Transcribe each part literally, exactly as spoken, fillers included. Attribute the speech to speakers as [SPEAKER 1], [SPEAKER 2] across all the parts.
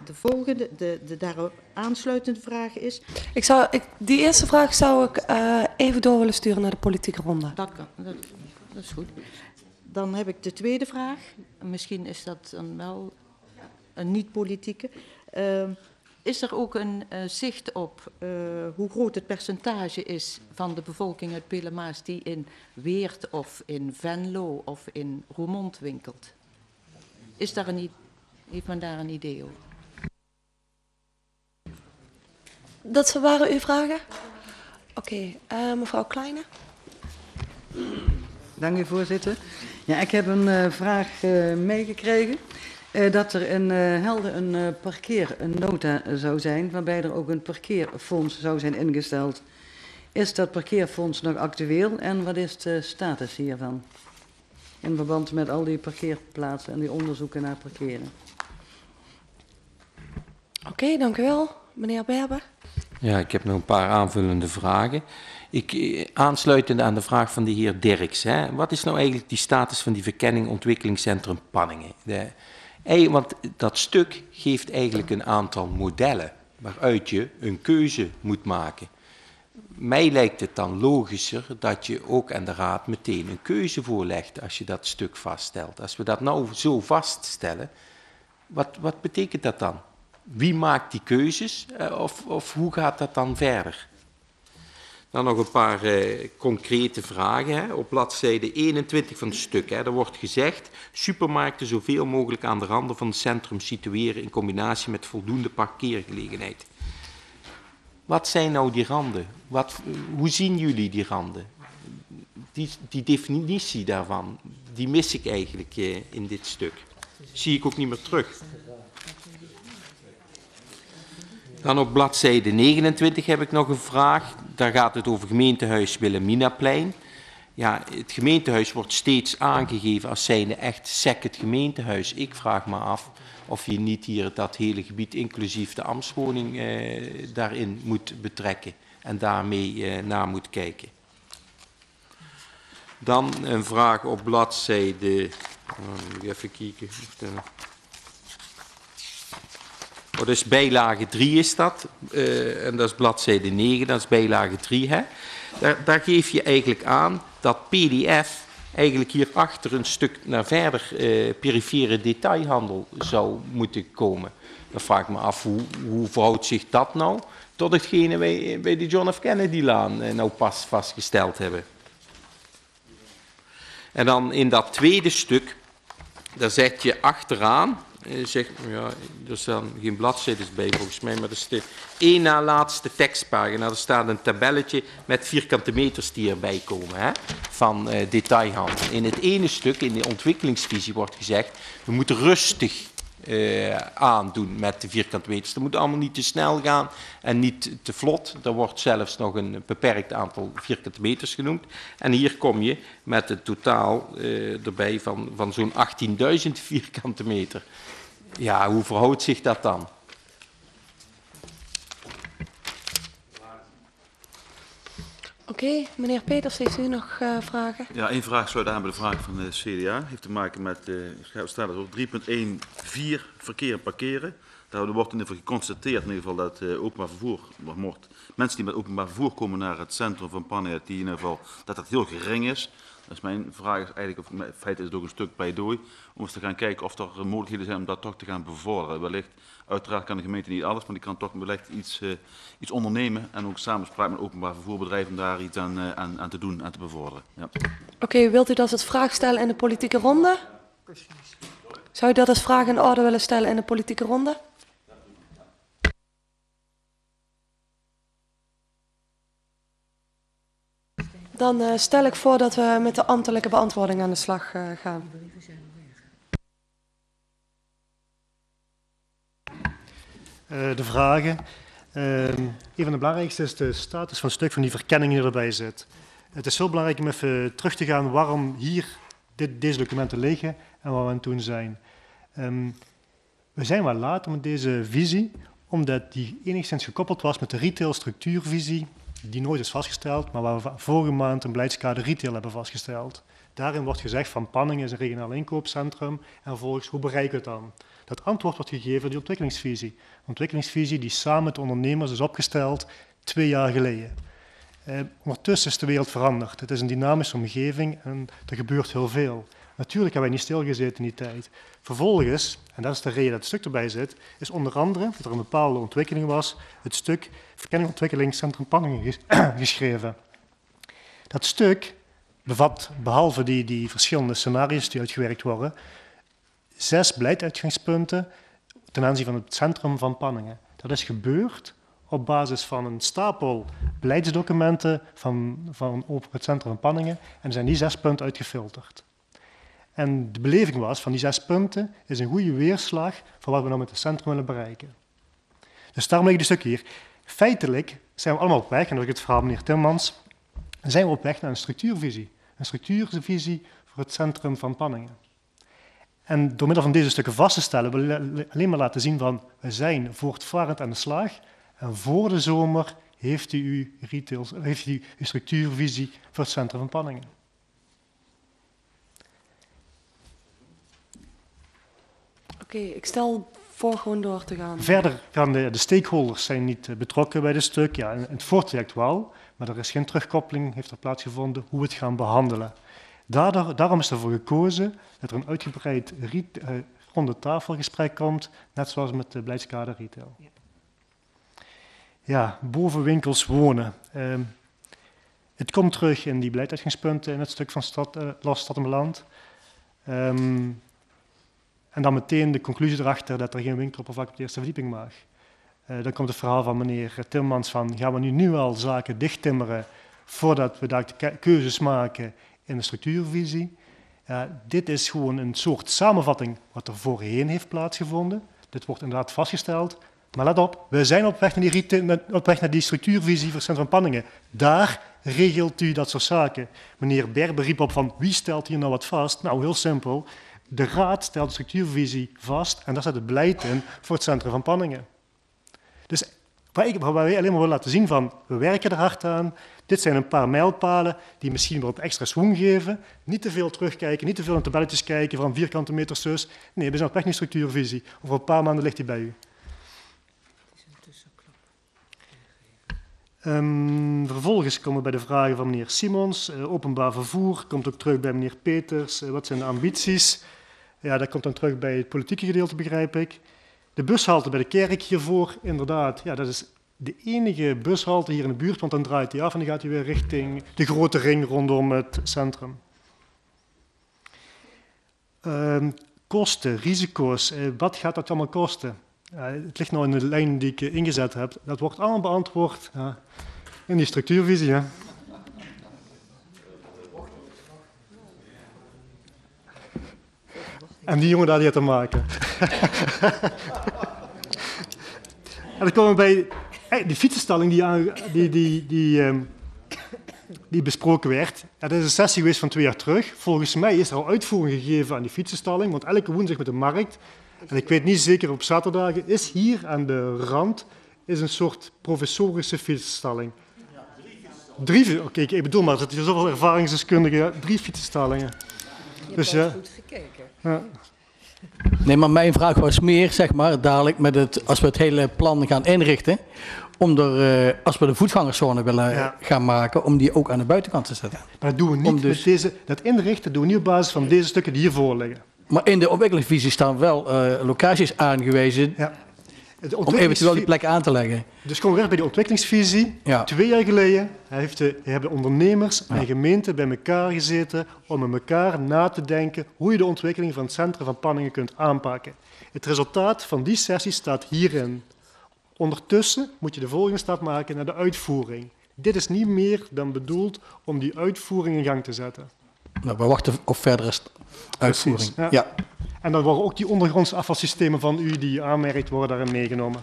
[SPEAKER 1] de volgende, de, de daarop aansluitende vraag is...
[SPEAKER 2] Ik zou, ik, die eerste vraag zou ik uh, even door willen sturen naar de politieke ronde.
[SPEAKER 1] Dat kan, dat, dat is goed. Dan heb ik de tweede vraag. Misschien is dat dan wel een niet-politieke. Uh, is er ook een uh, zicht op uh, hoe groot het percentage is van de bevolking uit Pelemaas die in Weert of in Venlo of in Roermond winkelt? Is daar een, heeft men daar een idee over?
[SPEAKER 2] Dat waren uw vragen? Oké, okay, uh, mevrouw Kleine.
[SPEAKER 3] Dank u, voorzitter. Ja, ik heb een uh, vraag uh, meegekregen. Uh, dat er in uh, Helden een uh, parkeernota zou zijn, waarbij er ook een parkeerfonds zou zijn ingesteld. Is dat parkeerfonds nog actueel en wat is de status hiervan? In verband met al die parkeerplaatsen en die onderzoeken naar parkeren.
[SPEAKER 2] Oké, okay, dank u wel. Meneer Berber.
[SPEAKER 4] Ja, ik heb nog een paar aanvullende vragen. Ik, aansluitend aan de vraag van de heer Dirks. Hè, wat is nou eigenlijk die status van die verkenning ontwikkelingscentrum Panningen? De, want dat stuk geeft eigenlijk een aantal modellen waaruit je een keuze moet maken. Mij lijkt het dan logischer dat je ook aan de raad meteen een keuze voorlegt als je dat stuk vaststelt. Als we dat nou zo vaststellen, wat, wat betekent dat dan? Wie maakt die keuzes of, of hoe gaat dat dan verder? Dan nog een paar uh, concrete vragen. Hè. Op bladzijde eenentwintig van het stuk. Hè, daar wordt gezegd, supermarkten zoveel mogelijk aan de randen van het centrum situeren in combinatie met voldoende parkeergelegenheid. Wat zijn nou die randen? Wat, hoe zien jullie die randen? Die, die definitie daarvan, die mis ik eigenlijk uh, in dit stuk. Zie ik ook niet meer terug. Dan op bladzijde negenentwintig heb ik nog een vraag. Daar gaat het over gemeentehuis Wilhelminaplein. Ja, het gemeentehuis wordt steeds aangegeven als zijnde echt sec het gemeentehuis. Ik vraag me af of je niet hier dat hele gebied inclusief de ambtswoning eh, daarin moet betrekken en daarmee eh, naar moet kijken. Dan een vraag op bladzijde, oh, even kijken. Oh, dus bijlage drie is dat, uh, en dat is bladzijde negen, dat is bijlage drie. Hè? Daar, daar geef je eigenlijk aan dat P D F eigenlijk hierachter een stuk naar verder uh, perifere detailhandel zou moeten komen. Dan vraag ik me af, hoe, hoe verhoudt zich dat nou tot hetgene wij bij de John F. Kennedy-laan uh, nou pas vastgesteld hebben. En dan in dat tweede stuk, daar zet je achteraan... Zeg, ja, er staan geen bladzijden bij volgens mij, maar dat is de één na laatste tekstpagina. Er staat een tabelletje met vierkante meters die erbij komen, hè, van uh, detailhandel. In het ene stuk, in de ontwikkelingsvisie, wordt gezegd, we moeten rustig uh, aandoen met de vierkante meters. Dat moet allemaal niet te snel gaan en niet te vlot. Er wordt zelfs nog een beperkt aantal vierkante meters genoemd. En hier kom je met een totaal uh, erbij van, van zo'n achttienduizend vierkante meter. Ja, hoe verhoudt zich dat dan?
[SPEAKER 2] Oké, okay, meneer Peters, heeft u nog uh, vragen?
[SPEAKER 5] Ja, één vraag sluit aan bij de vraag van de C D A. Heeft te maken met, uh, staat er op drie punt één vier verkeer en parkeren. Daar wordt in ieder geval geconstateerd in ieder geval dat uh, openbaar vervoer, mocht, mensen die met openbaar vervoer komen naar het centrum van Panningen, die in ieder geval, dat dat heel gering is. Dus mijn vraag is eigenlijk, of in feite is het ook een stuk pleidooi, om eens te gaan kijken of er mogelijkheden zijn om dat toch te gaan bevorderen. Wellicht, uiteraard kan de gemeente niet alles, maar die kan toch wellicht iets, uh, iets ondernemen en ook samenspraak met openbaar vervoerbedrijven om daar iets aan, uh, aan, aan te doen en te bevorderen. Ja.
[SPEAKER 2] Oké, okay, wilt u dat als vraag stellen in de politieke ronde? Zou u dat als vraag in orde willen stellen in de politieke ronde? Dan uh, stel ik voor dat we met de ambtelijke beantwoording aan de slag uh, gaan.
[SPEAKER 6] Uh, de vragen. Uh, een van de belangrijkste is de status van het stuk van die verkenning die erbij zit. Het is heel belangrijk om even terug te gaan waarom hier dit, deze documenten liggen en waar we aan toe zijn. Um, we zijn wel laat met deze visie, omdat die enigszins gekoppeld was met de retailstructuurvisie, die nooit is vastgesteld, maar waar we vorige maand een beleidskader retail hebben vastgesteld. Daarin wordt gezegd van Panningen is een regionaal inkoopcentrum en vervolgens hoe bereiken we het dan? Dat antwoord wordt gegeven door die ontwikkelingsvisie. Een ontwikkelingsvisie die samen met de ondernemers is opgesteld twee jaar geleden. Eh, ondertussen is de wereld veranderd. Het is een dynamische omgeving en er gebeurt heel veel. Natuurlijk hebben wij niet stilgezeten in die tijd. Vervolgens, en dat is de reden dat het stuk erbij zit, is onder andere dat er een bepaalde ontwikkeling was, het stuk Verkenning Ontwikkelingscentrum Panningen geschreven. Dat stuk bevat, behalve die, die verschillende scenario's die uitgewerkt worden, zes beleiduitgangspunten ten aanzien van het centrum van Panningen. Dat is gebeurd op basis van een stapel beleidsdocumenten van, van, over het centrum van Panningen en er zijn die zes punten uitgefilterd. En de beleving was van die zes punten is een goede weerslag van wat we nou met het centrum willen bereiken. Dus daarom ligt het stuk hier. Feitelijk zijn we allemaal op weg, en dat is het verhaal van meneer Timmermans, zijn we op weg naar een structuurvisie. Een structuurvisie voor het centrum van Panningen. En door middel van deze stukken vast te stellen, willen we alleen maar laten zien van we zijn voortvarend aan de slag. En voor de zomer heeft u uw, retail, heeft u uw structuurvisie voor het centrum van Panningen.
[SPEAKER 2] Oké, okay, ik stel voor gewoon door te gaan.
[SPEAKER 6] Verder gaan de, de stakeholders zijn niet betrokken bij dit stuk. Ja, in het voortraject wel, maar er is geen terugkoppeling, heeft er plaatsgevonden hoe we het gaan behandelen. Daardoor, daarom is ervoor gekozen dat er een uitgebreid riet, uh, ronde tafelgesprek komt, net zoals met de beleidskader retail. Ja, ja boven winkels wonen. Uh, het komt terug in die beleidsuitgangspunten in het stuk van stad, uh, Los Stad en Land. Um, En dan meteen de conclusie erachter dat er geen winkeloppervlak op de eerste verdieping mag. Uh, dan komt het verhaal van meneer Timmermans van, gaan we nu, nu al zaken dichttimmeren voordat we daar de keuzes maken in de structuurvisie. Uh, dit is gewoon een soort samenvatting wat er voorheen heeft plaatsgevonden. Dit wordt inderdaad vastgesteld. Maar let op, we zijn op weg naar die, op weg naar die structuurvisie voor het centrum van Panningen. Daar regelt u dat soort zaken. Meneer Berber riep op van, wie stelt hier nou wat vast? Nou, heel simpel. De Raad stelt de structuurvisie vast en daar staat het beleid in voor het centrum van Panningen. Dus waar, ik, waar wij alleen maar willen laten zien van, we werken er hard aan. Dit zijn een paar mijlpalen die misschien wel op extra swoon geven. Niet te veel terugkijken, niet te veel in tabelletjes kijken van vierkante meters zus. Nee, we zijn op weg naar structuurvisie. Over een paar maanden ligt die bij u. Um, vervolgens komen we bij de vragen van meneer Simons. Uh, openbaar vervoer komt ook terug bij meneer Peters. Uh, wat zijn de ambities? Ja, dat komt dan terug bij het politieke gedeelte, begrijp ik. De bushalte bij de kerk hiervoor, inderdaad. Ja, dat is de enige bushalte hier in de buurt, want dan draait hij af en dan gaat hij weer richting de grote ring rondom het centrum. Um, kosten, risico's. Uh, wat gaat dat allemaal kosten? Uh, het ligt nou in de lijn die ik uh, ingezet heb. Dat wordt allemaal beantwoord uh, in die structuurvisie. Hè. En die jongen daar die het te maken. En dan komen we bij hey, die fietsenstalling die, aan, die, die, die, um, die besproken werd. Ja, dat is een sessie geweest van twee jaar terug. Volgens mij is er al uitvoering gegeven aan die fietsenstalling, want elke woensdag met de markt, en ik weet niet zeker op zaterdagen, is hier aan de rand is een soort professorische fietsenstalling. Ja, drie fietsenstalling. Drie, oké, okay, ik bedoel maar, dat er zoveel ervaringsdeskundigen, drie fietsensstallingen.
[SPEAKER 7] Je
[SPEAKER 6] dus,
[SPEAKER 7] hebt
[SPEAKER 6] ja,
[SPEAKER 7] goed gekeken.
[SPEAKER 6] Ja.
[SPEAKER 7] Nee, maar mijn vraag was meer, zeg maar, dadelijk met het, als we het hele plan gaan inrichten, om er, uh, als we de voetgangerszone willen ja. gaan maken, om die ook aan de buitenkant te zetten.
[SPEAKER 6] Ja, maar dat doen we niet dus, met deze, dat inrichten doen we niet op basis van deze stukken die hiervoor liggen.
[SPEAKER 7] Maar in de ontwikkelingsvisie staan wel uh, locaties aangewezen ja. om eventueel die plekken aan te leggen.
[SPEAKER 6] Dus komen we weer bij de ontwikkelingsvisie. Ja. Twee jaar geleden heeft de, hebben ondernemers ja. en gemeenten bij elkaar gezeten om met elkaar na te denken hoe je de ontwikkeling van het centrum van Panningen kunt aanpakken. Het resultaat van die sessie staat hierin. Ondertussen moet je de volgende stap maken naar de uitvoering. Dit is niet meer dan bedoeld om die uitvoering in gang te zetten.
[SPEAKER 7] Nou, we wachten op verdere uitvoering.
[SPEAKER 6] Ja. Ja. En dan worden ook die ondergrondse afvalsystemen van u die aanmerkt worden daarin meegenomen.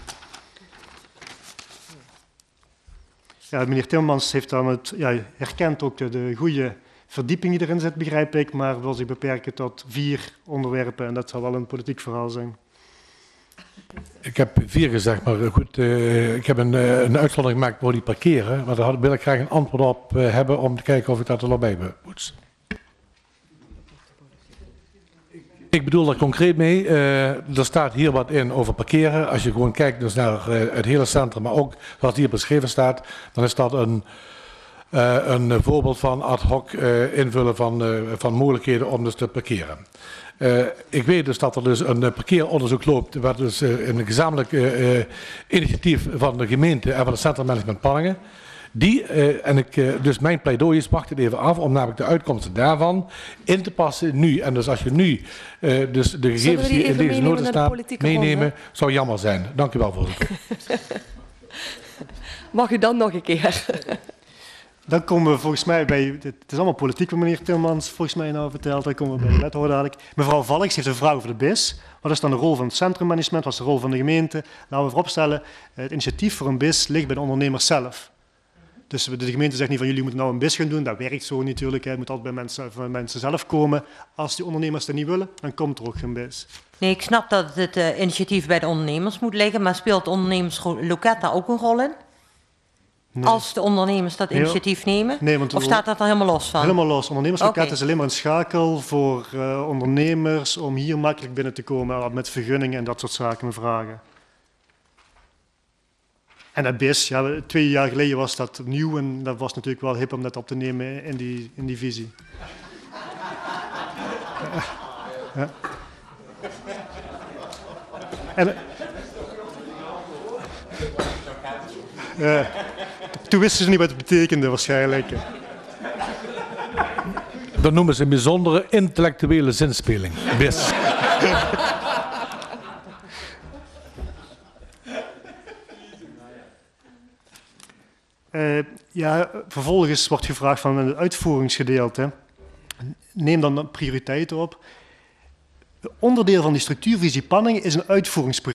[SPEAKER 6] Ja, meneer Timmermans heeft dan het, ja, herkent ook de, de goede verdieping die erin zit, begrijp ik, maar wil zich beperken tot vier onderwerpen en dat zal wel een politiek verhaal zijn.
[SPEAKER 8] Ik heb vier gezegd, maar goed, uh, ik heb een, uh, een uitzondering gemaakt voor die parkeren, maar daar wil ik graag een antwoord op uh, hebben om te kijken of ik dat er nog bij moet. Ik bedoel daar concreet mee, uh, er staat hier wat in over parkeren. Als je gewoon kijkt dus naar uh, het hele centrum, maar ook wat hier beschreven staat, dan is dat een, uh, een voorbeeld van ad hoc uh, invullen van, uh, van mogelijkheden om dus te parkeren. Uh, ik weet dus dat er dus een uh, parkeeronderzoek loopt, wat dus uh, een gezamenlijk uh, uh, initiatief van de gemeente en van het Centrum Management Panningen. Die, uh, en ik, uh, dus mijn pleidooi is, wacht het even af om namelijk de uitkomsten daarvan in te passen nu. En dus als je nu uh, dus de gegevens die in deze nota staan meenemen, ronde? Zou jammer zijn. Dank u wel, voorzitter.
[SPEAKER 2] Mag u dan nog een keer?
[SPEAKER 6] Dan komen we volgens mij bij, het is allemaal politiek wat meneer Timmermans volgens mij nou vertelt, dan komen we bij de wethouder dadelijk. Mevrouw Valks heeft een vraag over de B I S. Wat is dan de rol van het centrummanagement, wat is de rol van de gemeente? Laten we vooropstellen, het initiatief voor een B I S ligt bij de ondernemers zelf. Dus de gemeente zegt niet van jullie moeten nou een B I S gaan doen, dat werkt zo natuurlijk, het moet altijd bij mensen, bij mensen zelf komen. Als die ondernemers dat niet willen, dan komt er ook geen B I S.
[SPEAKER 9] Nee, ik snap dat het uh, initiatief bij de ondernemers moet liggen, maar speelt ondernemersloket daar ook een rol in? Nee. Als de ondernemers dat initiatief nemen? Nee, want of staat dat er helemaal los van?
[SPEAKER 6] Helemaal los. Ondernemersloket okay. is alleen maar een schakel voor uh, ondernemers om hier makkelijk binnen te komen met vergunningen en dat soort zaken en vragen. En dat B I S, ja, twee jaar geleden was dat nieuw en dat was natuurlijk wel hip om dat op te nemen in die, in die visie. Ja. En, uh, toen wisten ze niet wat het betekende waarschijnlijk.
[SPEAKER 8] Dat noemen ze een bijzondere intellectuele zinspeling. B I S.
[SPEAKER 6] Uh, ja, vervolgens wordt gevraagd van het uitvoeringsgedeelte. Neem dan prioriteiten op. Onderdeel van die structuurvisie Panningen is een uitvoeringsproject.